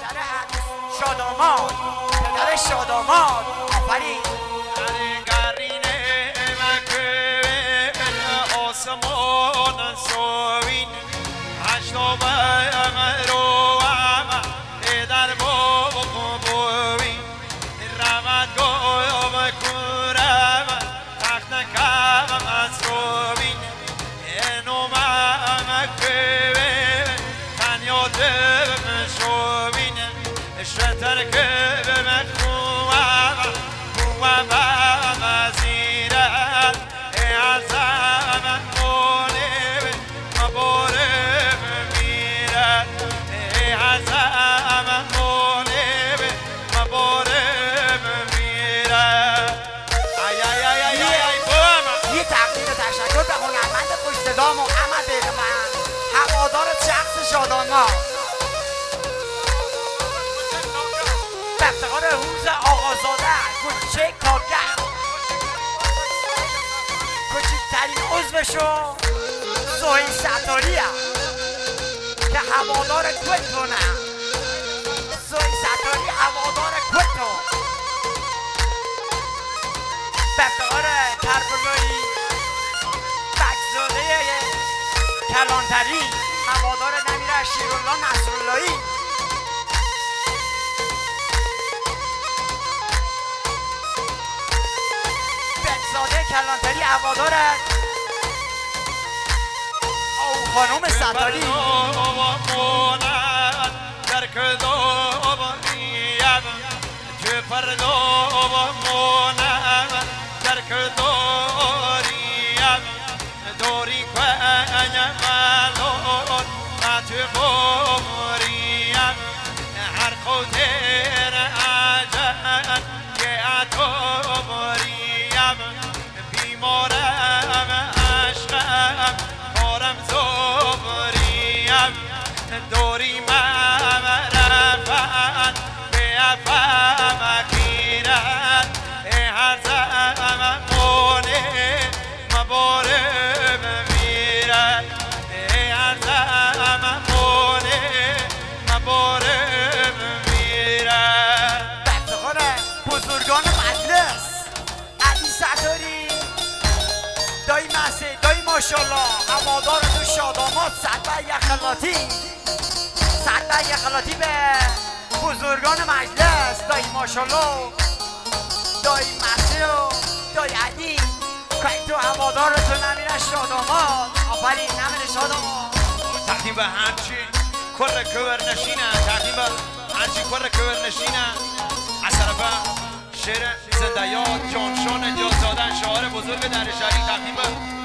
پدر شاداماد، پدر شاداماد. آفرین. آسمان سوین هشتا رو در بوین رمت گوم کورم تخت نکم از روین اینو مکوین تنیا دم شوین شتر که بمکوم کوم بمزیرد ازم مونه مباره میرد ازم مونه مباره میرد. ای ای ای ای ای بوم. یه تقدیر تشکر به هنرمند خوش صدام محمد من، هوادار شخص شاداماد. به افتخار روز آقازاده کوچه کارگر، کوچکترین عضوشو سهیل ستاری که هوادار کوتونه. سهیل ستاری هوادار کوتو. به افتخار کربلایی بگزاده کلانتری هوادار نمیر شیرالله نصراللهی. بگزاده کلانتری هوادار او خانوم ستاری. دوری کنه ملون تو موریم هر خودر عجن یه تو موریم بیمارم عشقم کارم زوریم دوری رفن به افم گیرن هر زمانه مباره میرد هر زمانه مباره میرد. به افتخار بزرگان مجلس علی ستاری دایی مسیح دایی ماشالله هوادار تو شاداماد. صد یخلاتی صد یخلاتی به بزرگان مجلس دایی ماشالله دایی مسیح و دایی علی که تو هوادار تو نمیر شاداماد. آفرین نمیر شاداماد. تقدیم به هرچی کر کور نشینه، تقدیم به هرچی کر کور نشینه از طرف شعر زنده یاد جانشان الیاس زاده شاعر بزرگ در شهری. تقدیم به